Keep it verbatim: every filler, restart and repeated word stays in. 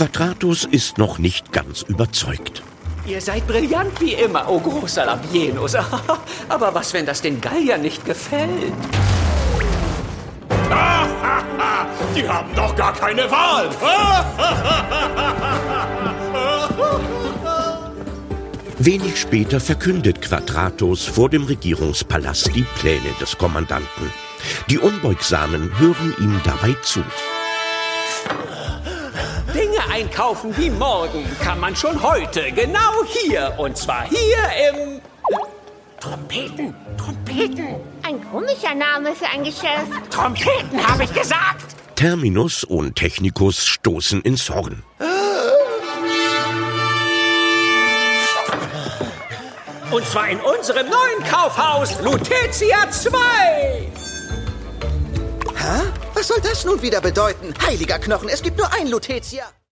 Quadratus ist noch nicht ganz überzeugt. Ihr seid brillant wie immer, oh großer Labienus. Aber was, wenn das den Galliern nicht gefällt? Die haben doch gar keine Wahl. Wenig später verkündet Quadratus vor dem Regierungspalast die Pläne des Kommandanten. Die Unbeugsamen hören ihm dabei zu. Dinge einkaufen wie morgen kann man schon heute, genau hier. Und zwar hier im... Trompeten, Trompeten. Ein komischer Name für ein Geschäft. Trompeten, habe ich gesagt. Terminus und Technicus stoßen ins Horn. Und zwar in unserem neuen Kaufhaus Lutetia zwei. Hä? Was soll das nun wieder bedeuten? Heiliger Knochen, es gibt nur ein Lutetia.